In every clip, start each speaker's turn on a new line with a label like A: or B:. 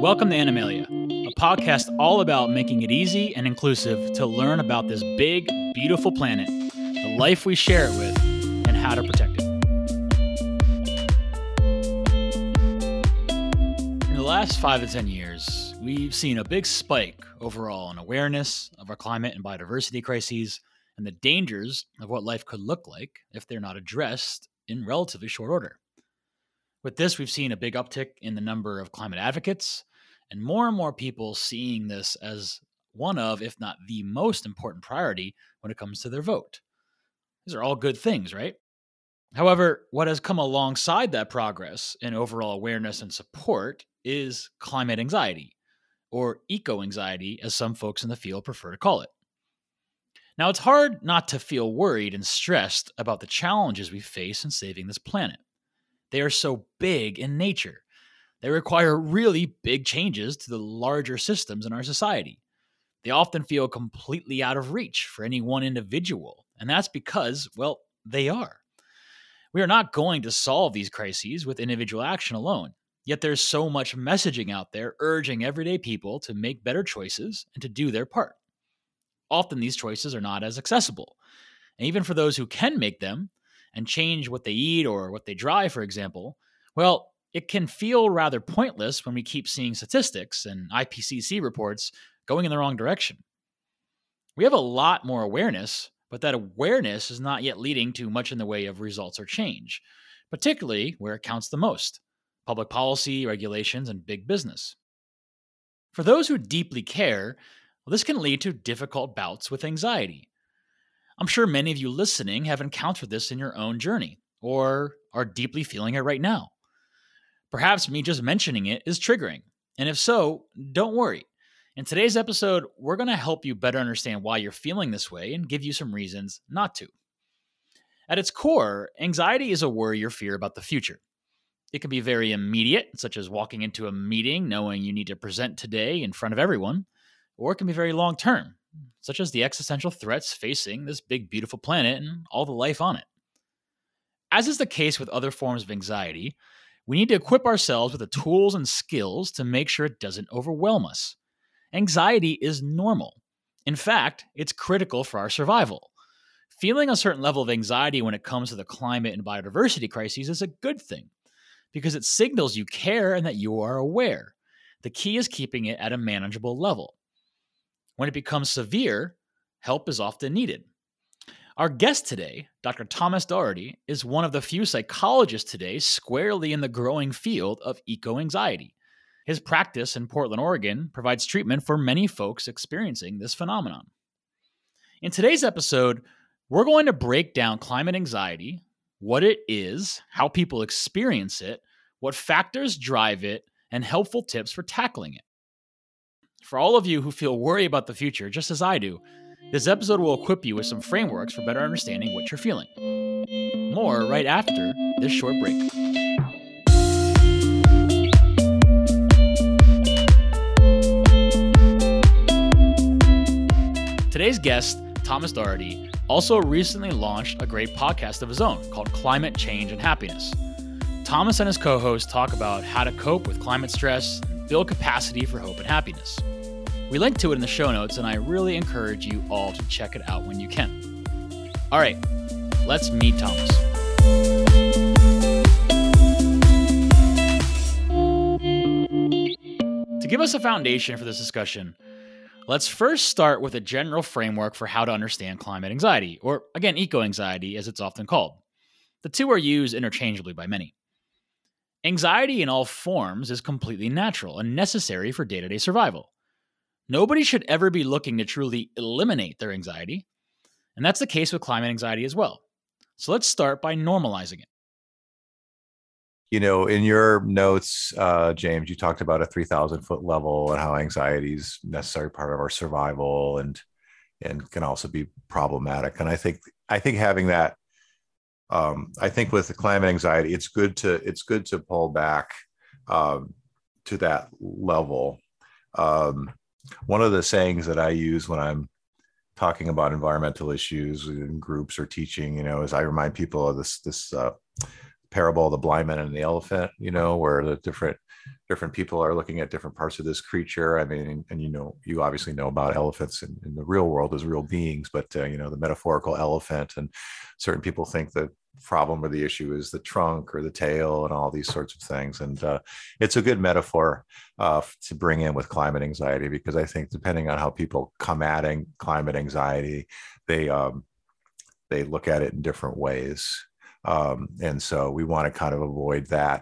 A: Welcome to Animalia, a podcast all about making it easy and inclusive to learn about this big, beautiful planet, the life we share it with, and how to protect it. In the last 5 to 10 years, we've seen a big spike overall in awareness of our climate and biodiversity crises and the dangers of what life could look like if they're not addressed in relatively short order. With this, we've seen a big uptick in the number of climate advocates and more people seeing this as one of, if not the most important priority when it comes to their vote. These are all good things, right? However, what has come alongside that progress in overall awareness and support is climate anxiety, or eco-anxiety, as some folks in the field prefer to call it. Now, it's hard not to feel worried and stressed about the challenges we face in saving this planet. They are so big in nature. They require really big changes to the larger systems in our society. They often feel completely out of reach for any one individual, and that's because, well, they are. We are not going to solve these crises with individual action alone, yet there's so much messaging out there urging everyday people to make better choices and to do their part. Often these choices are not as accessible, and even for those who can make them, and change what they eat or what they drive, for example, well, it can feel rather pointless when we keep seeing statistics and IPCC reports going in the wrong direction. We have a lot more awareness, but that awareness is not yet leading to much in the way of results or change, particularly where it counts the most: public policy, regulations, and big business. For those who deeply care, well, this can lead to difficult bouts with anxiety. I'm sure many of you listening have encountered this in your own journey, or are deeply feeling it right now. Perhaps me just mentioning it is triggering, and if so, don't worry. In today's episode, we're going to help you better understand why you're feeling this way and give you some reasons not to. At its core, anxiety is a worry or fear about the future. It can be very immediate, such as walking into a meeting knowing you need to present today in front of everyone, or it can be very long-term, such as the existential threats facing this big, beautiful planet and all the life on it. As is the case with other forms of anxiety, we need to equip ourselves with the tools and skills to make sure it doesn't overwhelm us. Anxiety is normal. In fact, it's critical for our survival. Feeling a certain level of anxiety when it comes to the climate and biodiversity crises is a good thing, because it signals you care and that you are aware. The key is keeping it at a manageable level. When it becomes severe, help is often needed. Our guest today, Dr. Thomas Doherty, is one of the few psychologists today squarely in the growing field of eco-anxiety. His practice in Portland, Oregon, provides treatment for many folks experiencing this phenomenon. In today's episode, we're going to break down climate anxiety, what it is, how people experience it, what factors drive it, and helpful tips for tackling it. For all of you who feel worried about the future, just as I do, this episode will equip you with some frameworks for better understanding what you're feeling. More right after this short break. Today's guest, Thomas Doherty, also recently launched a great podcast of his own called Climate Change and Happiness. Thomas and his co-host talk about how to cope with climate stress and build capacity for hope and happiness. We link to it in the show notes, and I really encourage you all to check it out when you can. All right, let's meet Thomas. To give us a foundation for this discussion, let's first start with a general framework for how to understand climate anxiety, or again, eco-anxiety as it's often called. The two are used interchangeably by many. Anxiety in all forms is completely natural and necessary for day-to-day survival. Nobody should ever be looking to truly eliminate their anxiety, and that's the case with climate anxiety as well. So let's start by normalizing it.
B: You know, in your notes, James, you talked about a 3,000-foot level and how anxiety is a necessary part of our survival and can also be problematic. And I think having that, I think with the climate anxiety, it's good to pull back to that level. One of the sayings that I use when I'm talking about environmental issues in groups or teaching, is I remind people of this parable of the blind man and the elephant, where the different different people are looking at different parts of this creature. I mean, and you obviously know about elephants in the real world as real beings, but the metaphorical elephant, and certain people think the problem or the issue is the trunk or the tail and all these sorts of things. And it's a good metaphor to bring in with climate anxiety, because I think depending on how people come at climate anxiety, they look at it in different ways. And so we want to kind of avoid that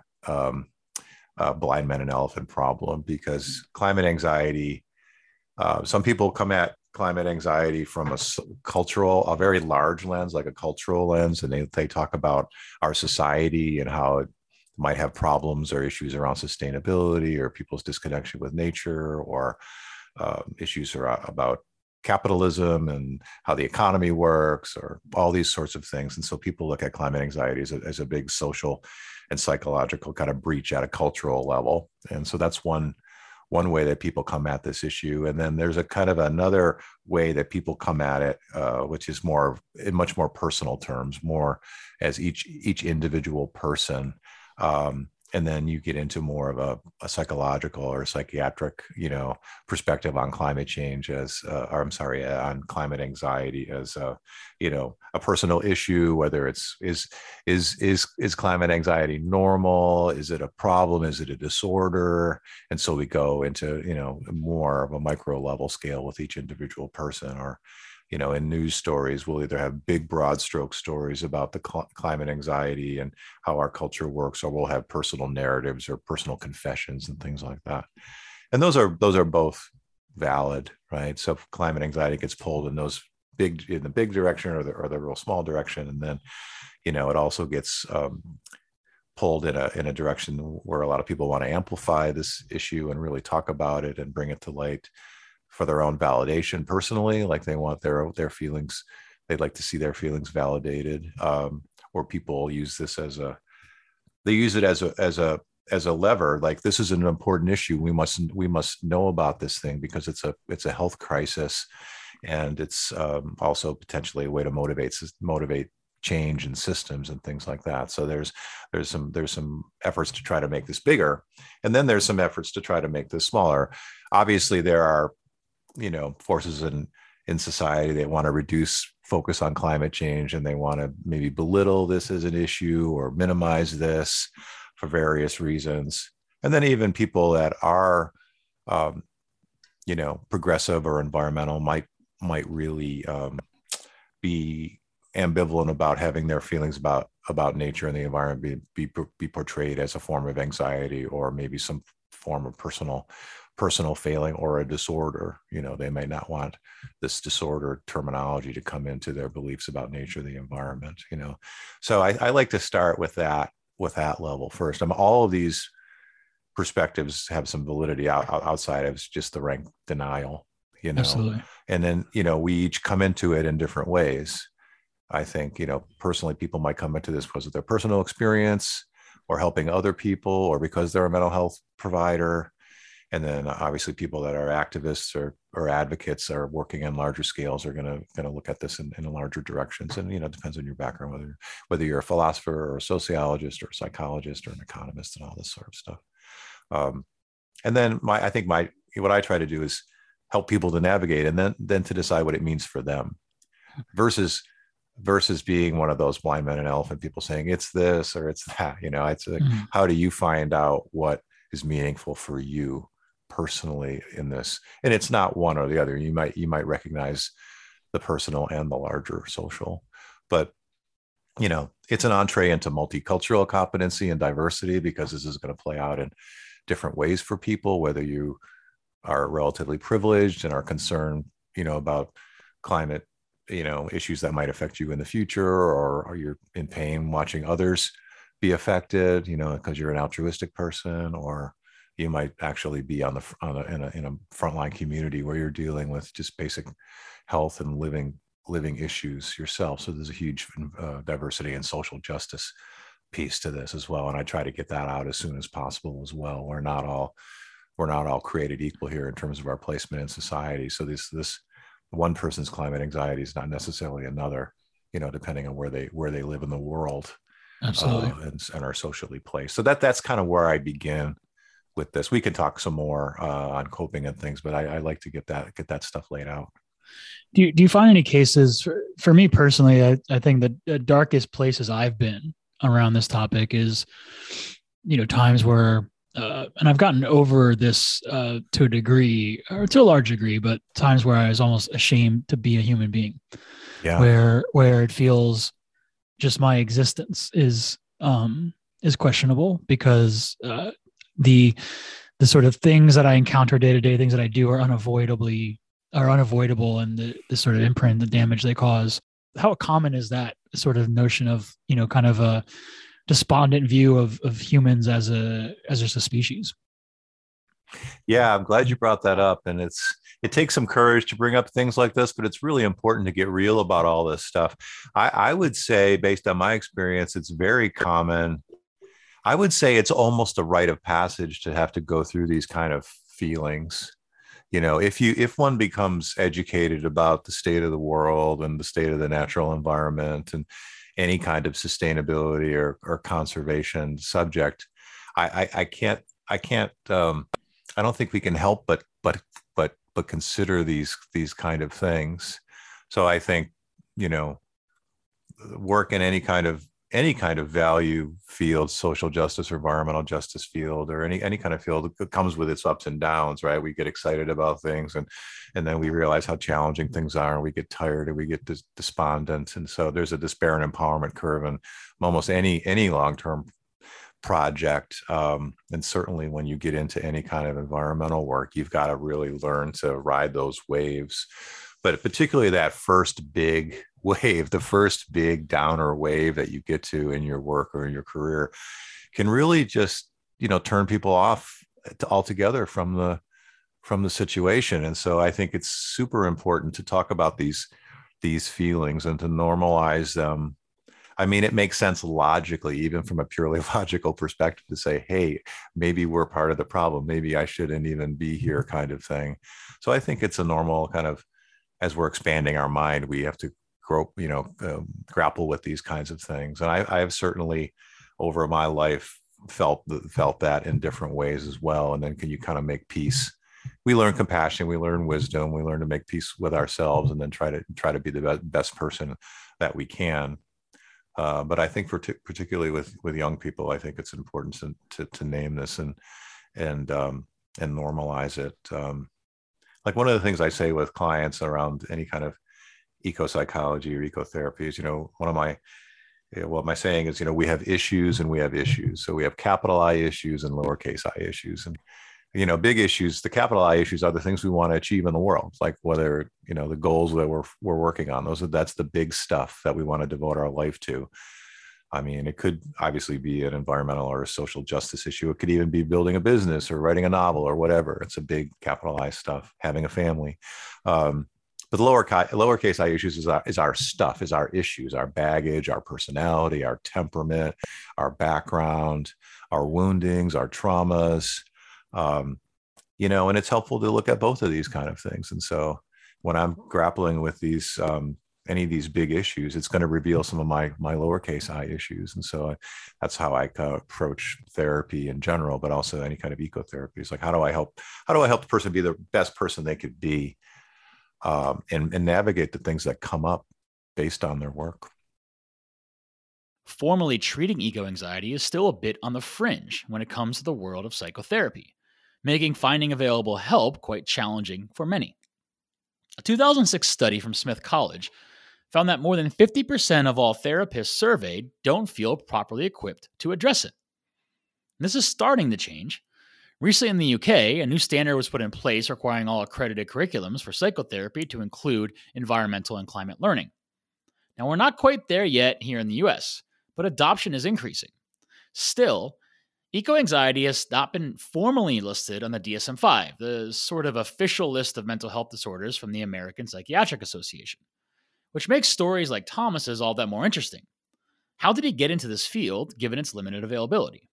B: blind man and elephant problem, because climate anxiety, some people come at climate anxiety from a very large lens, like a cultural lens, and they talk about our society and how it might have problems or issues around sustainability or people's disconnection with nature, or issues about capitalism and how the economy works, or all these sorts of things. And so people look at climate anxiety as a big social and psychological kind of breach at a cultural level. And so that's one way that people come at this issue. And then there's a kind of another way that people come at it, which is more in much more personal terms, more as each individual person. And then you get into more of a psychological or psychiatric, perspective on climate change on climate anxiety as a personal issue, whether is climate anxiety normal? Is it a problem? Is it a disorder? And so we go into, more of a micro level scale with each individual person. Or, in news stories, we'll either have big broad stroke stories about the climate anxiety and how our culture works, or we'll have personal narratives or personal confessions and things like that. And those are both valid, right? So if climate anxiety gets pulled in the big direction or the real small direction, and then, it also gets pulled in a direction where a lot of people want to amplify this issue and really talk about it and bring it to light for their own validation personally, like they want their feelings, they'd like to see their feelings validated, or people use this as a lever, like this is an important issue, we must know about this thing because it's a health crisis, and it's also potentially a way to motivate change in systems and things like that. So there's some efforts to try to make this bigger, and then there's some efforts to try to make this smaller. Obviously there are forces in society that want to reduce focus on climate change, and they want to maybe belittle this as an issue or minimize this for various reasons. And then even people that are progressive or environmental might really be ambivalent about having their feelings about nature and the environment be portrayed as a form of anxiety, or maybe some form of personal failing or a disorder. They may not want this disorder terminology to come into their beliefs about nature, the environment. So I like to start with that level first. All of these perspectives have some validity outside of just the rank denial.
A: Absolutely.
B: And then we each come into it in different ways. I think personally, people might come into this because of their personal experience, or helping other people, or because they're a mental health provider. And then obviously people that are activists or advocates are working in larger scales, are going to look at this in larger directions. And, it depends on your background, whether you're a philosopher or a sociologist or a psychologist or an economist and all this sort of stuff. And then what I try to do is help people to navigate, and then to decide what it means for them, versus being one of those blind men and elephant people saying it's this or it's that. It's like, how do you find out what is meaningful for you personally in this? And it's not one or the other. You might recognize the personal and the larger social, but it's an entree into multicultural competency and diversity, because this is going to play out in different ways for people, whether you are relatively privileged and are concerned about climate issues that might affect you in the future, or you're in pain watching others be affected, because you're an altruistic person, or you might actually be in a frontline community where you're dealing with just basic health and living issues yourself. So there's a huge diversity and social justice piece to this as well. And I try to get that out as soon as possible as well. We're not all created equal here in terms of our placement in society. So this one person's climate anxiety is not necessarily another, depending on where they live in the world.
A: Absolutely.
B: And are socially placed. So that's kind of where I begin with this. We can talk some more on coping and things, but I like to get that stuff laid out.
A: Do you find any cases for me personally? I think the darkest places I've been around this topic is, times where, and I've gotten over this to a degree or to a large degree, but times where I was almost ashamed to be a human being,
B: Yeah.
A: where it feels just my existence is questionable because the the sort of things that I encounter day to day, things that I do are unavoidable, and the sort of imprint, the damage they cause. How common is that sort of notion of, kind of a despondent view of humans as just a species?
B: Yeah, I'm glad you brought that up. And it takes some courage to bring up things like this, but it's really important to get real about all this stuff. I would say, based on my experience, it's very common. I would say it's almost a rite of passage to have to go through these kind of feelings. If one becomes educated about the state of the world and the state of the natural environment and any kind of sustainability or conservation subject, I can't I don't think we can help but consider these kind of things. So I think, you know, work in any kind of value field, social justice or environmental justice field, or any kind of field, it comes with its ups and downs, right? We get excited about things, and then we realize how challenging things are, and we get tired, and we get despondent. And so there's a despair and empowerment curve in almost any long-term project. And certainly when you get into any kind of environmental work, you've got to really learn to ride those waves. But particularly that first big wave, the first big downer wave that you get to in your work or in your career, can really just, turn people off altogether from the situation. And so I think it's super important to talk about these feelings and to normalize them. I mean, it makes sense logically, even from a purely logical perspective, to say, hey, maybe we're part of the problem. Maybe I shouldn't even be here, kind of thing. So I think it's a normal kind of, as we're expanding our mind, we have to grapple with these kinds of things. And I have certainly over my life felt that in different ways as well. And then can you kind of make peace? We learn compassion, we learn wisdom, we learn to make peace with ourselves, and then try to be the best person that we can. But I think particularly with young people, I think it's important to name this and normalize it. Like one of the things I say with clients around any kind of eco psychology or ecotherapy is, one of my saying is, we have issues and we have issues. So we have capital I issues and lowercase I issues. And, big issues, the capital I issues are the things we want to achieve in the world, like whether, the goals that we're working on, that's the big stuff that we want to devote our life to. I mean, it could obviously be an environmental or a social justice issue. It could even be building a business or writing a novel or whatever. It's a big capital I stuff, having a family. But lowercase I issues is our stuff, is our issues, our baggage, our personality, our temperament, our background, our woundings, our traumas. And it's helpful to look at both of these kind of things. And so when I'm grappling with any of these big issues, it's going to reveal some of my lowercase I issues. And so that's how I approach therapy in general, but also any kind of ecotherapy. It's like, how do I help the person be the best person they could be, and navigate the things that come up based on their work.
A: Formally treating eco anxiety is still a bit on the fringe when it comes to the world of psychotherapy, making finding available help quite challenging for many. A 2006 study from Smith College found that more than 50% of all therapists surveyed don't feel properly equipped to address it. And this is starting to change. Recently in the UK, a new standard was put in place requiring all accredited curriculums for psychotherapy to include environmental and climate learning. Now, we're not quite there yet here in the US, but adoption is increasing. Still, eco-anxiety has not been formally listed on the DSM-5, the sort of official list of mental health disorders from the American Psychiatric Association, which makes stories like Thomas's all that more interesting. How did he get into this field, given its limited availability?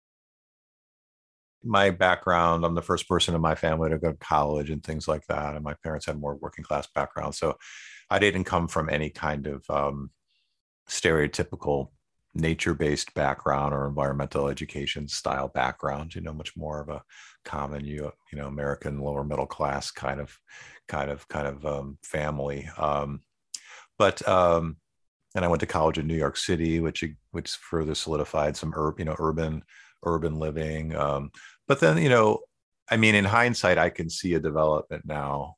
B: My background, I'm the first person in my family to go to college and things like that. And my parents had more working class background. So I didn't come from any kind of stereotypical nature-based background or environmental education style background, much more of a common, American lower middle class kind of family. But and I went to college in New York City, which further solidified some urban living. But then, I mean, in hindsight, I can see a development now,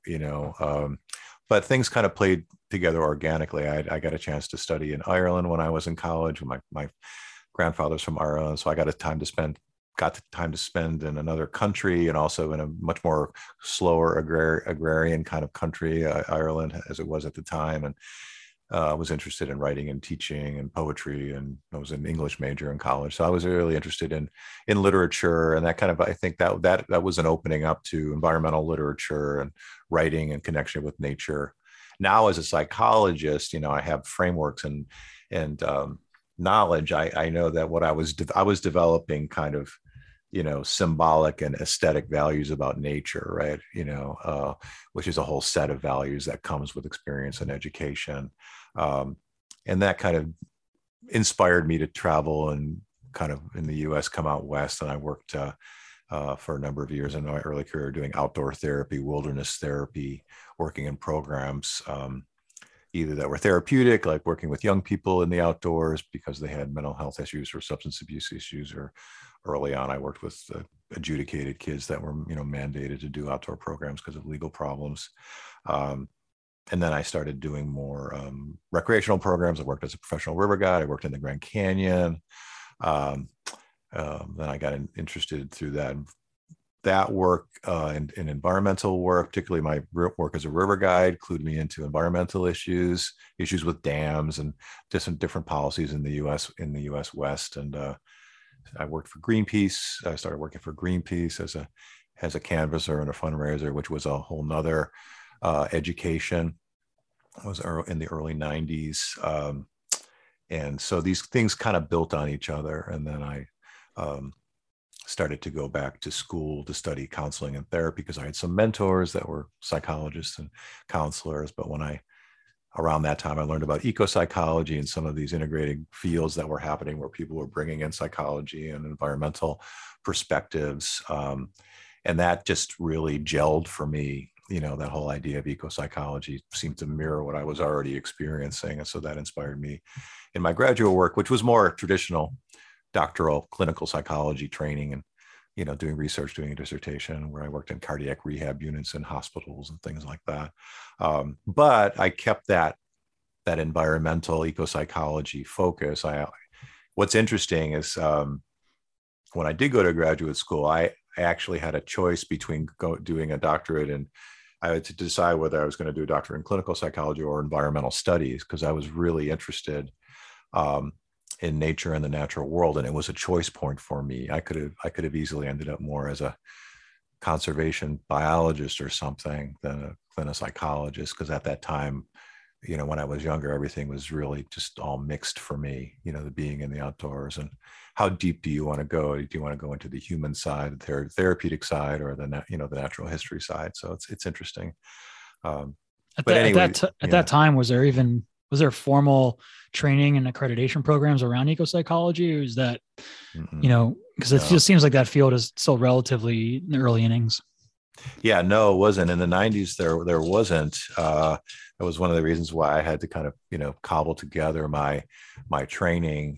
B: but things kind of played together organically. I got a chance to study in Ireland when I was in college. My grandfather's from Ireland, so I got the time to spend in another country, and also in a much more slower agrarian kind of country, Ireland, as it was at the time. And was interested in writing and teaching and poetry, and I was an English major in college, so I was really interested in literature, and that kind of, I think that was an opening up to environmental literature and writing and connection with nature. Now, as a psychologist, I have frameworks and knowledge. I know that what I was developing kind of symbolic and aesthetic values about nature, right? Which is a whole set of values that comes with experience and education. And that kind of inspired me to travel and kind of in the US come out west. And I worked for a number of years in my early career doing outdoor therapy, wilderness therapy, working in programs, either that were therapeutic, like working with young people in the outdoors because they had mental health issues or substance abuse issues, or early on I worked with adjudicated kids that were mandated to do outdoor programs because of legal problems. And then I started doing more recreational programs. I worked as a professional river guide. I worked in the Grand Canyon. Then I got interested through that work and environmental work, particularly my work as a river guide, clued me into environmental issues with dams and different policies in the U.S. West. And I worked for Greenpeace. I started working for Greenpeace as a canvasser and a fundraiser, which was a whole nother education. I was in the early 90s. And so these things kind of built on each other. And then I started to go back to school to study counseling and therapy because I had some mentors that were psychologists and counselors. But around that time, I learned about eco-psychology and some of these integrating fields that were happening where people were bringing in psychology and environmental perspectives. And that just really gelled for me. That whole idea of eco-psychology seemed to mirror what I was already experiencing. And so that inspired me in my graduate work, which was more traditional doctoral clinical psychology training and, doing research, doing a dissertation where I worked in cardiac rehab units in hospitals and things like that. But I kept that environmental eco-psychology focus. What's interesting is when I did go to graduate school, I actually had a choice between doing a doctorate, and I had to decide whether I was going to do a doctorate in clinical psychology or environmental studies, because I was really interested in nature and the natural world, and it was a choice point for me. I could have easily ended up more as a conservation biologist or something than a psychologist, because at that time, when I was younger, everything was really just all mixed for me. The being in the outdoors, and how deep do you want to go? Do you want to go into the human side, the therapeutic side, or the natural history side? So it's interesting.
A: At that time, was there formal training and accreditation programs around eco-psychology, or is that, because it just seems like that field is still relatively in the early innings?
B: Yeah, no, it wasn't. In the 90s, there wasn't. That was one of the reasons why I had to kind of, cobble together my training.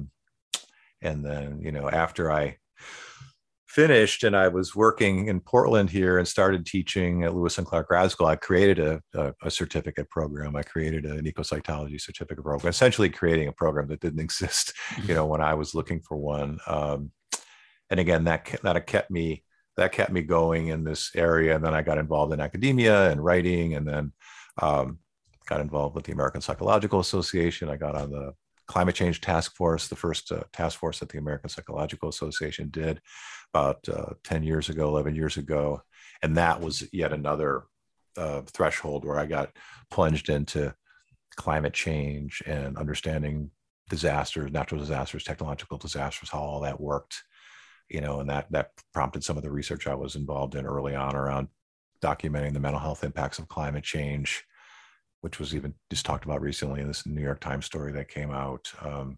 B: And then, after I finished and I was working in Portland here and started teaching at Lewis and Clark Grad School, I created a certificate program. I created an eco-psychology certificate program, essentially creating a program that didn't exist, when I was looking for one. And again, that kept me going in this area. And then I got involved in academia and writing, and then got involved with the American Psychological Association. I got on the climate change task force, the first task force that the American Psychological Association did about 11 years ago. And that was yet another threshold where I got plunged into climate change and understanding disasters, natural disasters, technological disasters, how all that worked. And that prompted some of the research I was involved in early on around documenting the mental health impacts of climate change, which was even just talked about recently in this New York Times story that came out.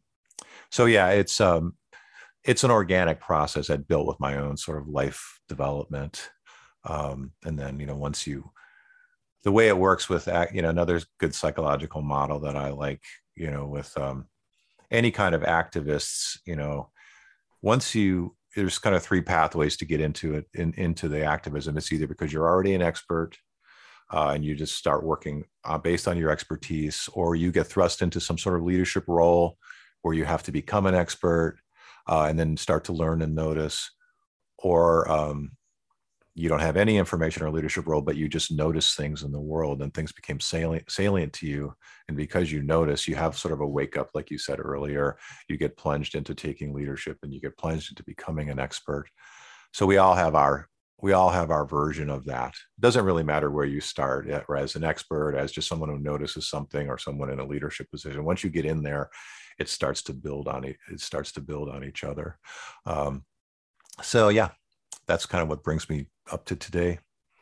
B: So yeah, it's an organic process I built with my own sort of life development. And then, once the way it works with, another good psychological model that I like, with any kind of activists, once there's kind of three pathways to get into it, into the activism. It's either because you're already an expert, and you just start working based on your expertise, or you get thrust into some sort of leadership role where you have to become an expert, and then start to learn and notice, or you don't have any information or leadership role, but you just notice things in the world and things became salient to you. And because you notice, you have sort of a wake up, like you said earlier, you get plunged into taking leadership and you get plunged into becoming an expert. So we all have our version of that. It doesn't really matter where you start, or as an expert, as just someone who notices something, or someone in a leadership position. Once you get in there, it starts to build on it. It starts to build on each other. So yeah, that's kind of what brings me up to today.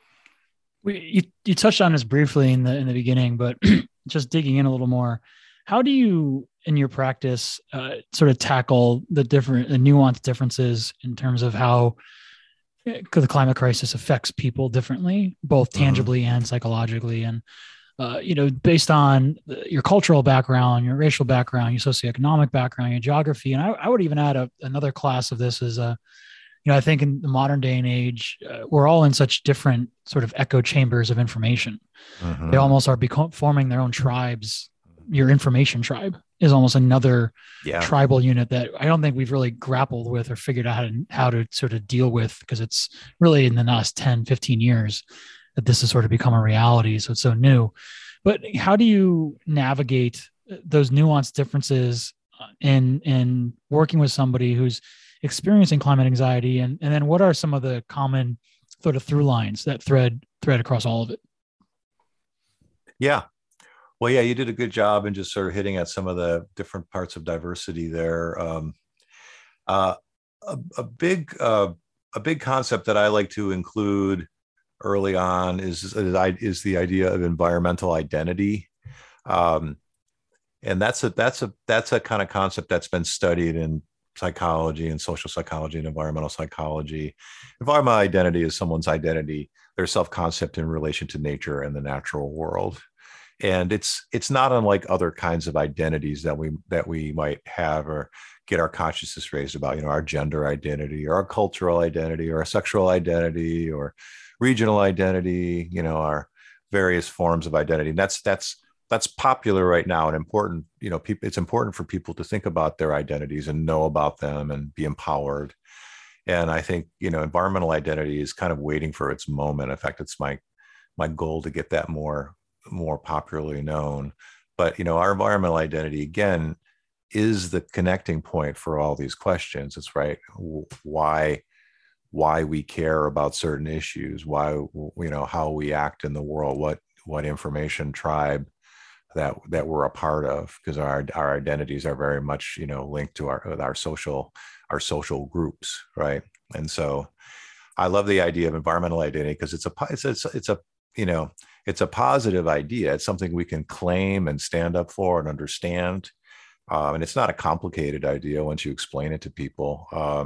A: You touched on this briefly in the beginning, but just digging in a little more, how do you in your practice sort of tackle the nuanced differences in terms of how the climate crisis affects people differently, both tangibly and psychologically, and based on your cultural background, your racial background, your socioeconomic background, your geography, and I would even add another class of this is I think in the modern day and age, we're all in such different sort of echo chambers of information. They almost are forming their own tribes. Your information tribe is almost another tribal unit that I don't think we've really grappled with or figured out how to sort of deal with, because it's really in the last 10, 15 years that this has sort of become a reality. So it's so new. But how do you navigate those nuanced differences in working with somebody who's experiencing climate anxiety, and then what are some of the common sort of through lines that thread across all of it?
B: Yeah. Well, yeah, you did a good job in just sort of hitting at some of the different parts of diversity there. Uh, a big concept that I like to include early on is the idea of environmental identity, and that's a kind of concept that's been studied in psychology and social psychology and environmental psychology. Environmental identity is someone's identity, their self-concept in relation to nature and the natural world. And it's not unlike other kinds of identities that we might have or get our consciousness raised about, our gender identity or our cultural identity or our sexual identity or regional identity, our various forms of identity. And that's popular right now and important. It's important for people to think about their identities and know about them and be empowered. And I think, environmental identity is kind of waiting for its moment. In fact, it's my goal to get that more popularly known. But, our environmental identity, again, is the connecting point for all these questions. It's right. Why we care about certain issues, why, how we act in the world, what information tribe that we're a part of, because our identities are very much linked to our social groups, right? And so I love the idea of environmental identity because it's a positive idea. It's something we can claim and stand up for and understand, and it's not a complicated idea once you explain it to people.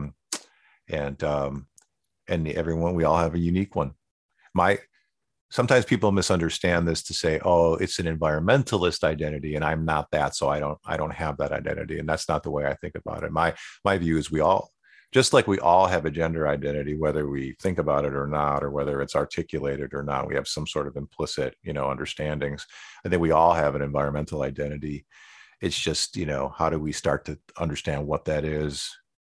B: And everyone, we all have a unique one. Sometimes people misunderstand this to say, oh, it's an environmentalist identity and I'm not that, so I don't have that identity. And that's not the way I think about it. My view is just like we all have a gender identity, whether we think about it or not, or whether it's articulated or not, we have some sort of implicit, understandings. I think we all have an environmental identity. It's just, how do we start to understand what that is?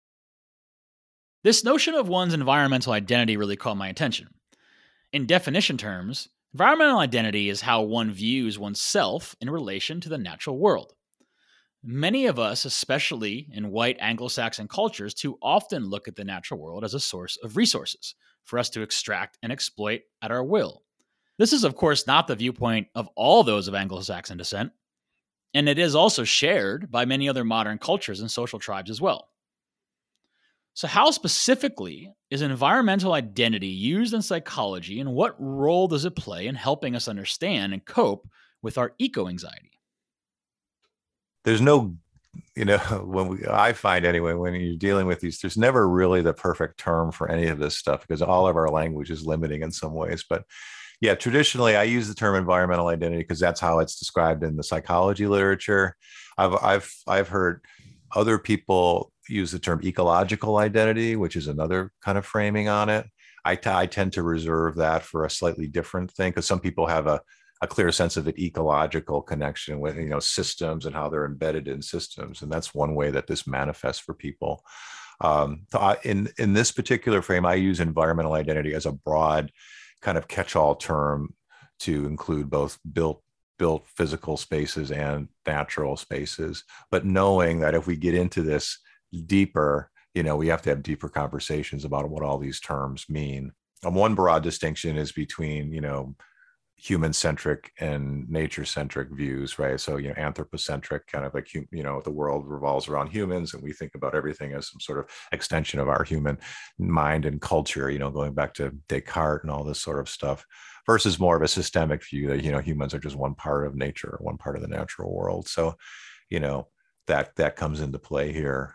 A: This notion of one's environmental identity really caught my attention. In definition terms, environmental identity is how one views oneself in relation to the natural world. Many of us, especially in white Anglo-Saxon cultures, too often look at the natural world as a source of resources for us to extract and exploit at our will. This is, of course, not the viewpoint of all those of Anglo-Saxon descent, and it is also shared by many other modern cultures and social tribes as well. So how specifically is environmental identity used in psychology, and what role does it play in helping us understand and cope with our eco-anxiety?
B: There's no I find anyway, when you're dealing with these, there's never really the perfect term for any of this stuff because all of our language is limiting in some ways. But yeah, traditionally I use the term environmental identity because that's how it's described in the psychology literature. I've heard other people use the term ecological identity, which is another kind of framing on it. I tend to reserve that for a slightly different thing because some people have a clear sense of an ecological connection with systems and how they're embedded in systems, and that's one way that this manifests for people. In this particular frame, I use environmental identity as a broad kind of catch-all term to include both built physical spaces and natural spaces, but knowing that if we get into this deeper, we have to have deeper conversations about what all these terms mean. And one broad distinction is between human-centric and nature-centric views, right? So, anthropocentric, kind of like, the world revolves around humans and we think about everything as some sort of extension of our human mind and culture, going back to Descartes and all this sort of stuff, versus more of a systemic view that, humans are just one part of nature, one part of the natural world. So, that comes into play here.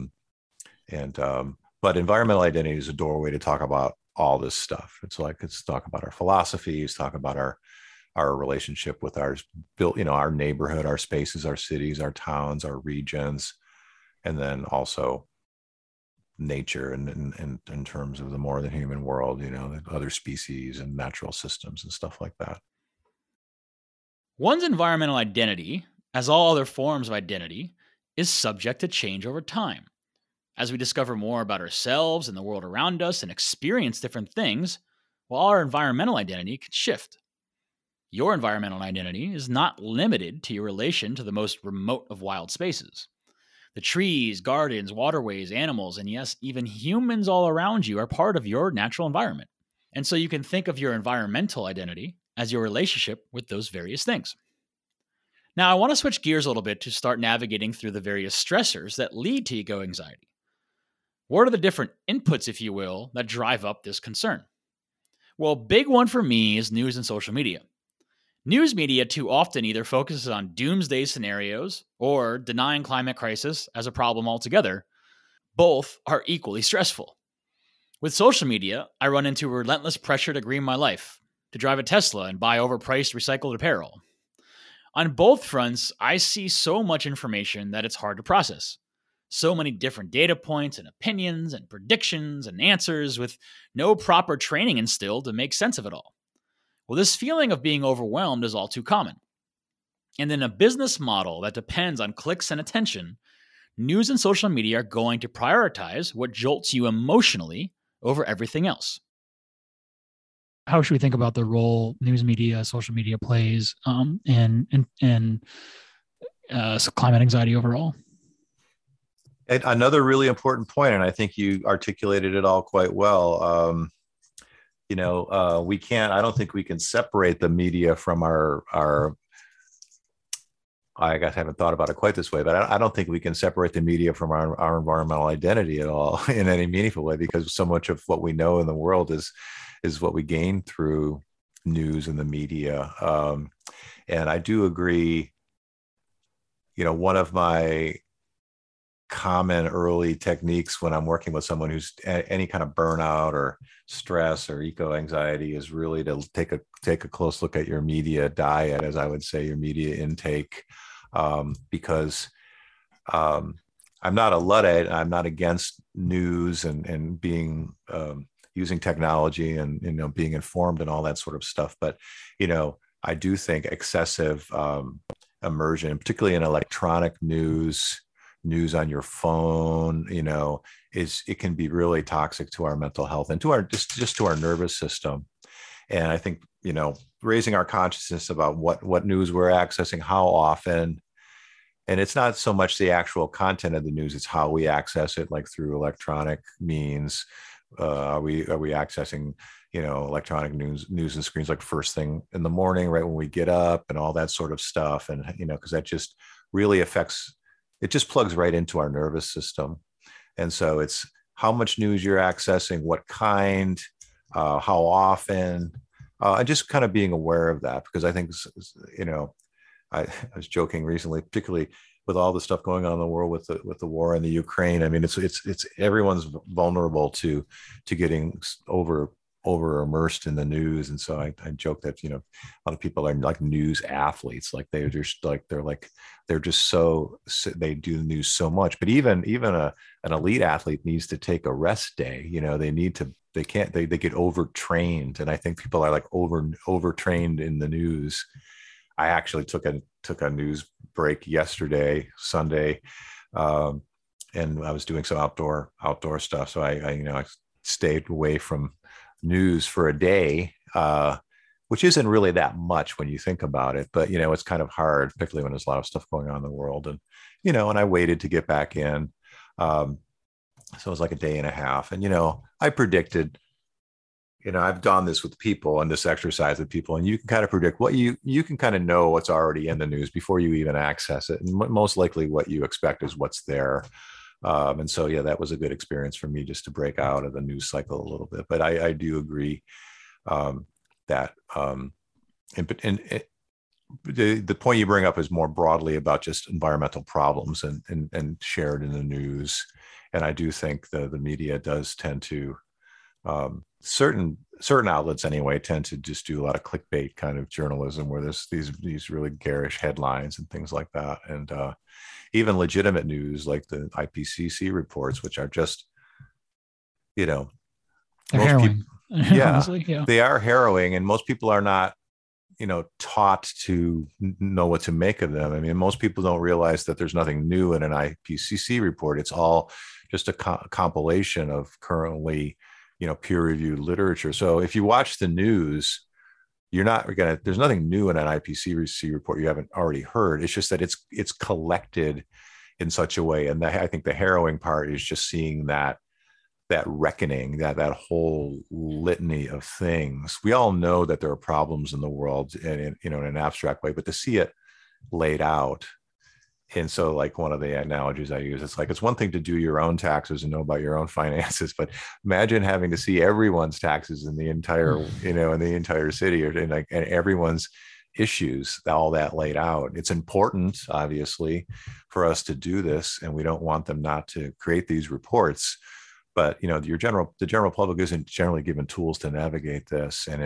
B: But environmental identity is a doorway to talk about all this stuff. It's talk about our philosophies, talk about our relationship with our our neighborhood, our spaces, our cities, our towns, our regions, and then also nature and in terms of the more than human world, the other species and natural systems and stuff like that.
A: One's environmental identity, as all other forms of identity, is subject to change over time. As we discover more about ourselves and the world around us and experience different things, well, our environmental identity can shift. Your environmental identity is not limited to your relation to the most remote of wild spaces. The trees, gardens, waterways, animals, and yes, even humans all around you are part of your natural environment. And so you can think of your environmental identity as your relationship with those various things. Now, I want to switch gears a little bit to start navigating through the various stressors that lead to eco anxiety. What are the different inputs, if you will, that drive up this concern? Well, big one for me is news and social media. News media too often either focuses on doomsday scenarios or denying climate crisis as a problem altogether. Both are equally stressful. With social media, I run into relentless pressure to green my life, to drive a Tesla and buy overpriced recycled apparel. On both fronts, I see so much information that it's hard to process. So many different data points and opinions and predictions and answers with no proper training instilled to make sense of it all. Well, this feeling of being overwhelmed is all too common. And in a business model that depends on clicks and attention, news and social media are going to prioritize what jolts you emotionally over everything else.
C: How should we think about the role news media, social media plays in climate anxiety overall?
B: And another really important point, and I think you articulated it all quite well. We can't. I don't think we can separate the media from our. I guess I haven't thought about it quite this way, but I don't think we can separate the media from our environmental identity at all in any meaningful way, because so much of what we know in the world is what we gain through news and the media. And I do agree. One of my common early techniques when I'm working with someone who's any kind of burnout or stress or eco anxiety is really to take a close look at your media diet, as I would say, your media intake, because I'm not a Luddite. I'm not against news and being using technology and being informed and all that sort of stuff, but I do think excessive immersion, particularly in electronic news on your phone, it can be really toxic to our mental health and to our just to our nervous system. And I think, raising our consciousness about what news we're accessing, how often, and it's not so much the actual content of the news, it's how we access it, like through electronic means. Are we accessing, electronic news and screens like first thing in the morning, right when we get up, and all that sort of stuff. And, because that just really affects, it just plugs right into our nervous system. And so it's how much news you're accessing, what kind, how often, and just kind of being aware of that. Because I think, I was joking recently, particularly with all the stuff going on in the world with the war in the Ukraine. I mean, it's everyone's vulnerable to getting over immersed in the news. And so I joke that, a lot of people are like news athletes, like they're just so they do the news so much. But even an elite athlete needs to take a rest day. They get overtrained. And I think people are like overtrained in the news. I actually took a news break yesterday, Sunday, and I was doing some outdoor stuff. So I stayed away from news for a day, which isn't really that much when you think about it. But it's kind of hard, particularly when there's a lot of stuff going on in the world. And and I waited to get back in. So it was like a day and a half. And I predicted. I've done this with people and this exercise with people, and you can kind of predict what you can kind of know what's already in the news before you even access it. And most likely what you expect is what's there. And so, yeah, that was a good experience for me just to break out of the news cycle a little bit. But I do agree that the point you bring up is more broadly about just environmental problems and shared in the news. And I do think the media does tend to certain outlets anyway tend to just do a lot of clickbait kind of journalism where there's these really garish headlines and things like that. And even legitimate news like the IPCC reports, which are just,
C: they're harrowing.
B: Honestly, they are harrowing, and most people are not, taught to know what to make of them. I mean, most people don't realize that there's nothing new in an IPCC report. It's all just a compilation of currently, peer-reviewed literature. So if you watch the news, there's nothing new in an IPCC report you haven't already heard. It's just that it's collected in such a way. And I think the harrowing part is just seeing that reckoning, that whole litany of things. We all know that there are problems in the world in an abstract way, but to see it laid out. And so, like, one of the analogies I use, it's like, it's one thing to do your own taxes and know about your own finances, but imagine having to see everyone's taxes in the entire, in the entire city, and everyone's issues, all that laid out. It's important, obviously, for us to do this, and we don't want them not to create these reports. But the general public isn't generally given tools to navigate this, and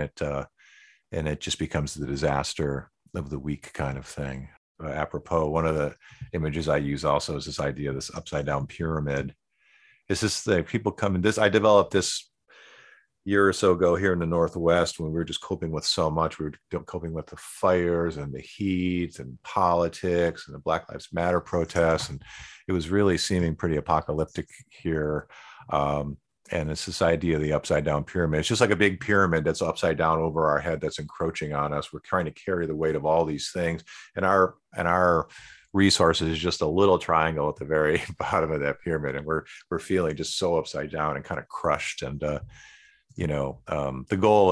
B: it just becomes the disaster of the week kind of thing. Apropos, one of the images I use also is this idea of this upside down pyramid. It's just that people come in this. I developed this year or so ago here in the Northwest when we were just coping with so much. We were coping with the fires and the heat and politics and the Black Lives Matter protests, and it was really seeming pretty apocalyptic here. And it's this idea of the upside down pyramid. It's just like a big pyramid that's upside down over our head that's encroaching on us. We're trying to carry the weight of all these things. And our resources is just a little triangle at the very bottom of that pyramid. And we're feeling just so upside down and kind of crushed. And, the goal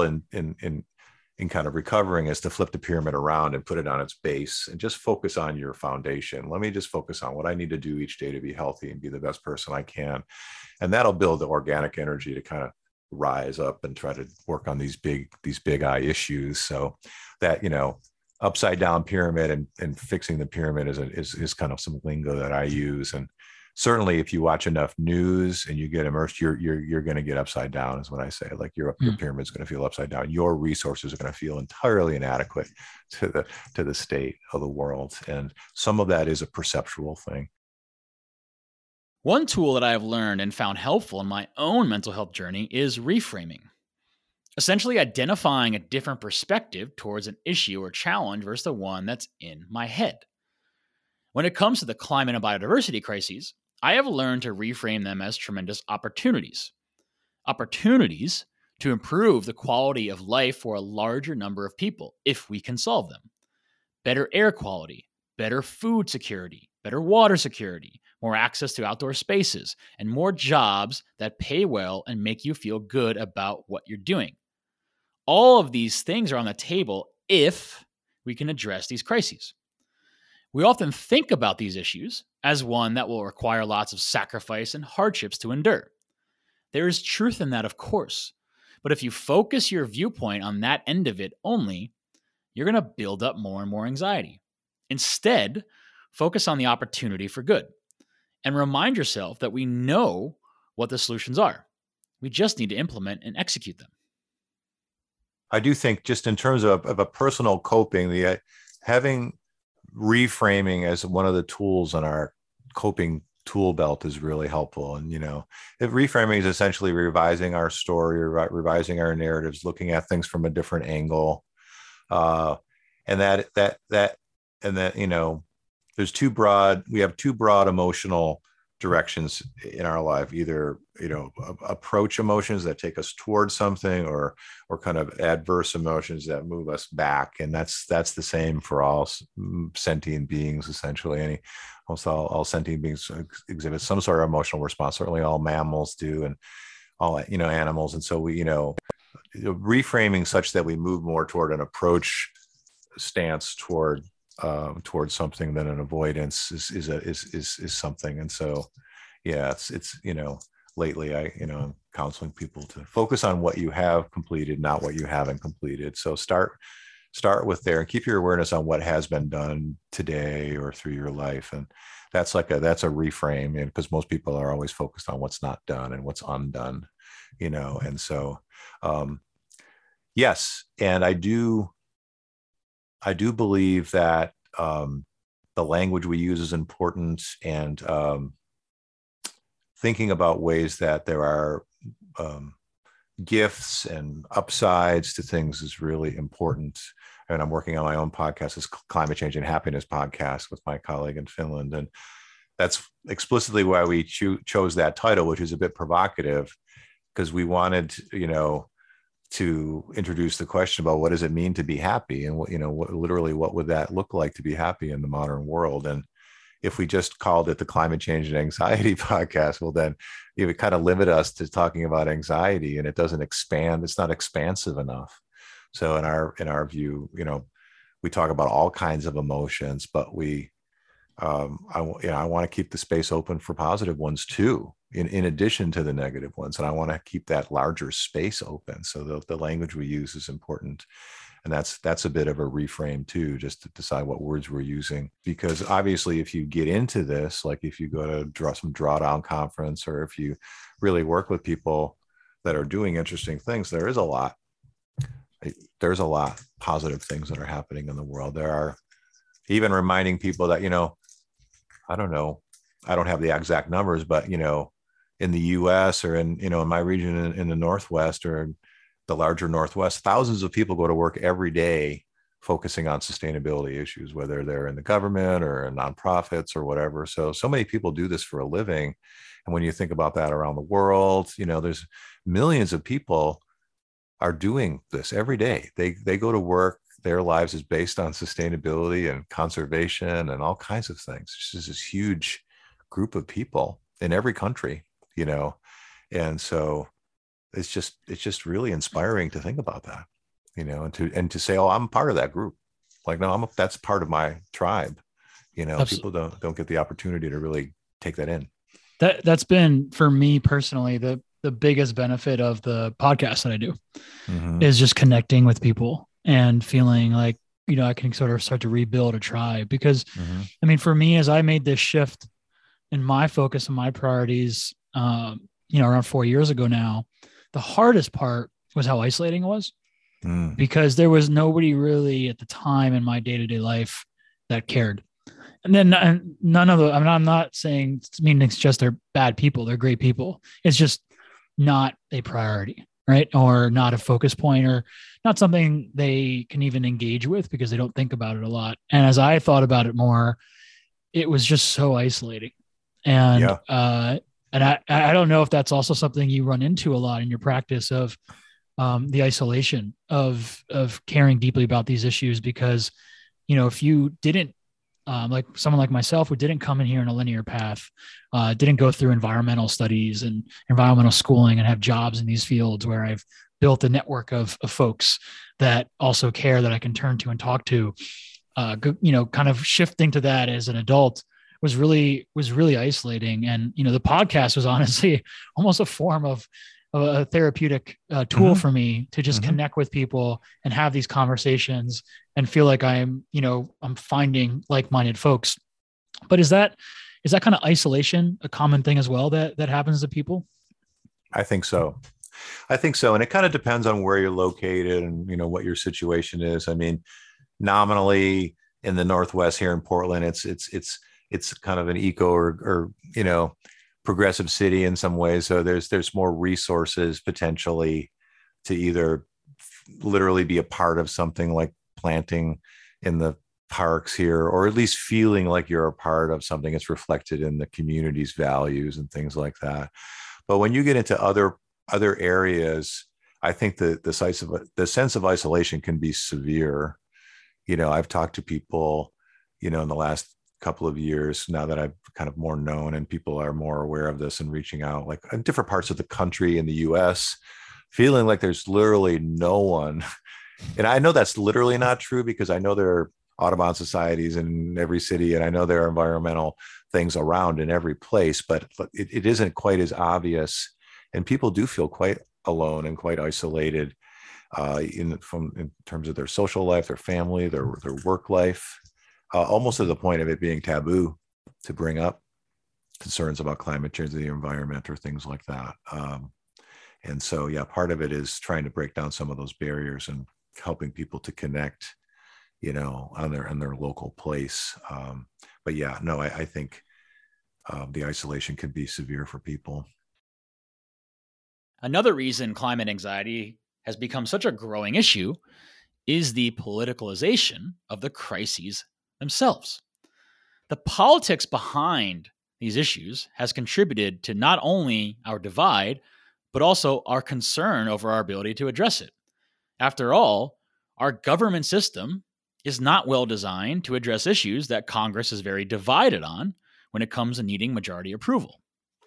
B: in kind of recovering is to flip the pyramid around and put it on its base and just focus on your foundation. Let me just focus on what I need to do each day to be healthy and be the best person I can. And that'll build the organic energy to kind of rise up and try to work on these big eye issues. So that, upside down pyramid and fixing the pyramid is kind of some lingo that I use. And certainly if you watch enough news and you get immersed, you're going to get upside down, is what I say. Like your pyramid's going to feel upside down. Your resources are going to feel entirely inadequate to the state of the world. And some of that is a perceptual thing.
A: One tool that I have learned and found helpful in my own mental health journey is reframing. Essentially identifying a different perspective towards an issue or challenge versus the one that's in my head. When it comes to the climate and biodiversity crises, I have learned to reframe them as tremendous opportunities. Opportunities to improve the quality of life for a larger number of people if we can solve them. Better air quality, better food security, better water security, more access to outdoor spaces, and more jobs that pay well and make you feel good about what you're doing. All of these things are on the table if we can address these crises. We often think about these issues as one that will require lots of sacrifice and hardships to endure. There is truth in that, of course, but if you focus your viewpoint on that end of it only, you're going to build up more and more anxiety. Instead, focus on the opportunity for good and remind yourself that we know what the solutions are. We just need to implement and execute them.
B: I do think just in terms of a personal coping, the having reframing as one of the tools on our coping tool belt is really helpful. And, if reframing is essentially revising our story, revising our narratives, looking at things from a different angle. And there's we have two broad emotional directions in our life, either, approach emotions that take us towards something or kind of adverse emotions that move us back. And that's the same for all sentient beings, essentially. Almost all sentient beings exhibit some sort of emotional response. Certainly all mammals do, and all, animals. And so reframing such that we move more toward an approach stance towards something than an avoidance is something. And so, it's lately I'm counseling people to focus on what you have completed, not what you haven't completed. So start with there and keep your awareness on what has been done today or through your life. And that's a reframe, because most people are always focused on what's not done and what's undone, and so, yes. And I do believe that the language we use is important, and thinking about ways that there are gifts and upsides to things is really important. And I'm working on my own podcast, this Climate Change and Happiness podcast with my colleague in Finland. And that's explicitly why we chose that title, which is a bit provocative, because we wanted, to introduce the question about what does it mean to be happy, and what would that look like to be happy in the modern world. And if we just called it the Climate Change and Anxiety podcast, well, then it would kind of limit us to talking about anxiety, and it doesn't expand. It's not expansive enough. So in our view, we talk about all kinds of emotions, but I want to keep the space open for positive ones too, in addition to the negative ones. And I want to keep that larger space open. So the language we use is important. And that's a bit of a reframe too, just to decide what words we're using. Because obviously, if you get into this, like if you go to some drawdown conference, or if you really work with people that are doing interesting things, there's a lot positive things that are happening in the world. There are even reminding people that, I don't know, I don't have the exact numbers, but, in the US or in my region in the Northwest or the larger Northwest, thousands of people go to work every day focusing on sustainability issues, whether they're in the government or in nonprofits or whatever. So many people do this for a living. And when you think about that around the world, there's millions of people are doing this every day. They go to work. Their lives is based on sustainability and conservation and all kinds of things. It's just this huge group of people in every country, and so it's just really inspiring to think about that, and to say, oh, I'm part of that group. Like, no, that's part of my tribe. People don't get the opportunity to really take that in.
C: That's been, for me personally, the biggest benefit of the podcast that I do is just connecting with people and feeling like, I can sort of start to rebuild a tribe. Because for me, as I made this shift in my focus and my priorities, around 4 years ago now, the hardest part was how isolating it was, because there was nobody really at the time in my day-to-day life that cared. And then none of them, I'm not it's just they're bad people. They're great people. It's just not a priority, right? Or not a focus point, or not something they can even engage with because they don't think about it a lot. And as I thought about it more, it was just so isolating. And, and I don't know if that's also something you run into a lot in your practice of the isolation of caring deeply about these issues, because, if you didn't, like someone like myself who didn't come in here in a linear path, didn't go through environmental studies and environmental schooling and have jobs in these fields where I've built a network of folks that also care, that I can turn to and talk to, kind of shifting to that as an adult was really isolating. And, the podcast was honestly almost a form of a therapeutic tool for me to just connect with people and have these conversations and feel like I'm finding like-minded folks But is that kind of isolation a common thing as well that happens to people?
B: I think so. And it kind of depends on where you're located and, what your situation is. I mean, nominally in the Northwest here in Portland, it's kind of an eco or progressive city in some ways. So there's more resources potentially to either literally be a part of something like planting in the parks here, or at least feeling like you're a part of something that's reflected in the community's values and things like that. But when you get into other areas, I think the sense of isolation can be severe. I've talked to people, in the last couple of years, now that I've kind of more known and people are more aware of this and reaching out, like in different parts of the country in the US, feeling like there's literally no one. And I know that's literally not true, because I know there are Audubon societies in every city, and I know there are environmental things around in every place, but it isn't quite as obvious. And people do feel quite alone and quite isolated in terms of their social life, their family, their work life, almost to the point of it being taboo to bring up concerns about climate change, the environment, or things like that. And so, yeah, part of it is trying to break down some of those barriers and helping people to connect, on their local place. But yeah, no, I think the isolation can be severe for people.
A: Another reason climate anxiety has become such a growing issue is the politicalization of the crises themselves. The politics behind these issues has contributed to not only our divide, but also our concern over our ability to address it. After all, our government system is not well designed to address issues that Congress is very divided on when it comes to needing majority approval.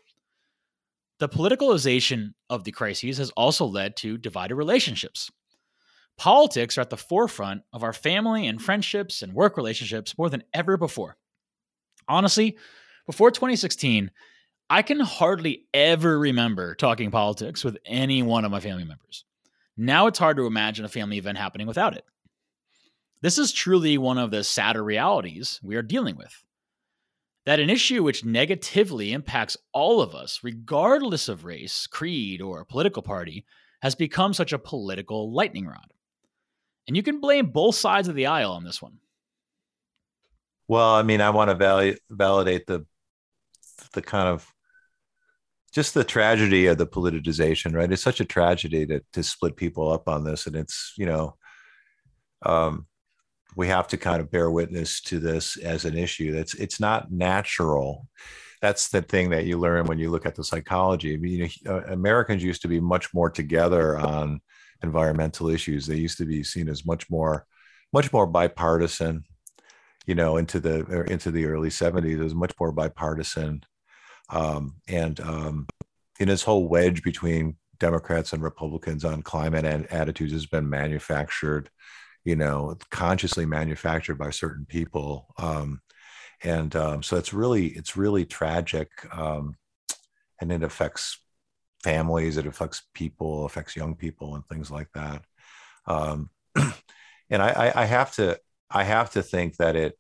A: The politicalization of the crises has also led to divided relationships. Politics are at the forefront of our family and friendships and work relationships more than ever before. Honestly, before 2016, I can hardly ever remember talking politics with any one of my family members. Now it's hard to imagine a family event happening without it. This is truly one of the sadder realities we are dealing with. That an issue which negatively impacts all of us, regardless of race, creed, or political party, has become such a political lightning rod. And you can blame both sides of the aisle on this one.
B: Well, I mean, I want to validate the kind of just the tragedy of the politicization, right? It's such a tragedy to split people up on this. And it's, we have to kind of bear witness to this as an issue. It's not natural. That's the thing that you learn when you look at the psychology. I mean, Americans used to be much more together on environmental issues. They used to be seen as much more bipartisan. Into the early 70s, it was much more bipartisan. And this whole wedge between Democrats and Republicans on climate and attitudes has been manufactured, consciously manufactured by certain people. So it's really tragic. And it affects families, it affects people, affects young people and things like that. And I have to think that it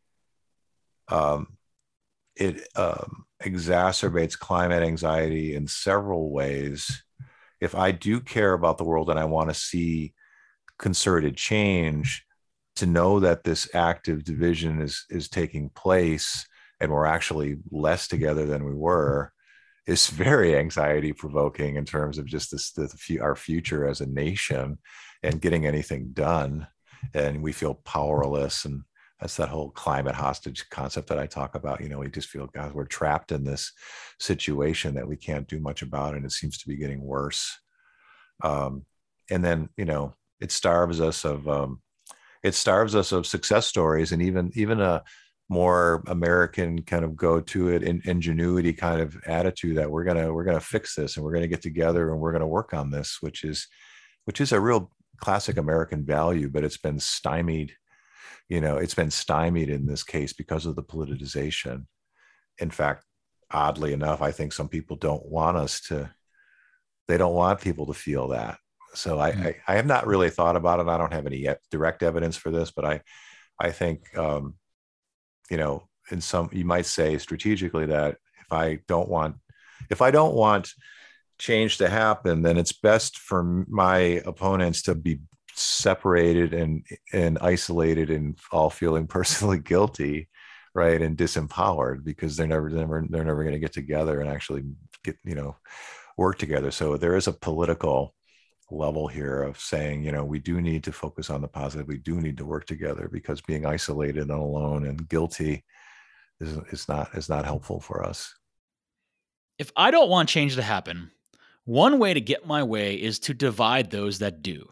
B: exacerbates climate anxiety in several ways. If I do care about the world and I want to see concerted change, to know that this active division is taking place and we're actually less together than we were, is very anxiety provoking in terms of just our future as a nation and getting anything done. And we feel powerless. And that's that whole climate hostage concept that I talk about. We just feel, God, we're trapped in this situation that we can't do much about, and it seems to be getting worse. And then, it starves us of success stories, and even a more American kind of go to it ingenuity kind of attitude that we're gonna fix this, and we're gonna get together and we're gonna work on this, which is a real classic American value, but it's been stymied. It's been stymied in this case because of the politicization. In fact, oddly enough, I think some people don't want people to feel that. So I have not really thought about it. I don't have any direct evidence for this, but I think, you might say strategically that if I don't want change to happen, then it's best for my opponents to be separated and isolated and all feeling personally guilty, right, and disempowered, because they're never going to get together and actually get, work together. So there is a political level here of saying, we do need to focus on the positive. We do need to work together, because being isolated and alone and guilty is not helpful for us.
A: If I don't want change to happen, one way to get my way is to divide those that do.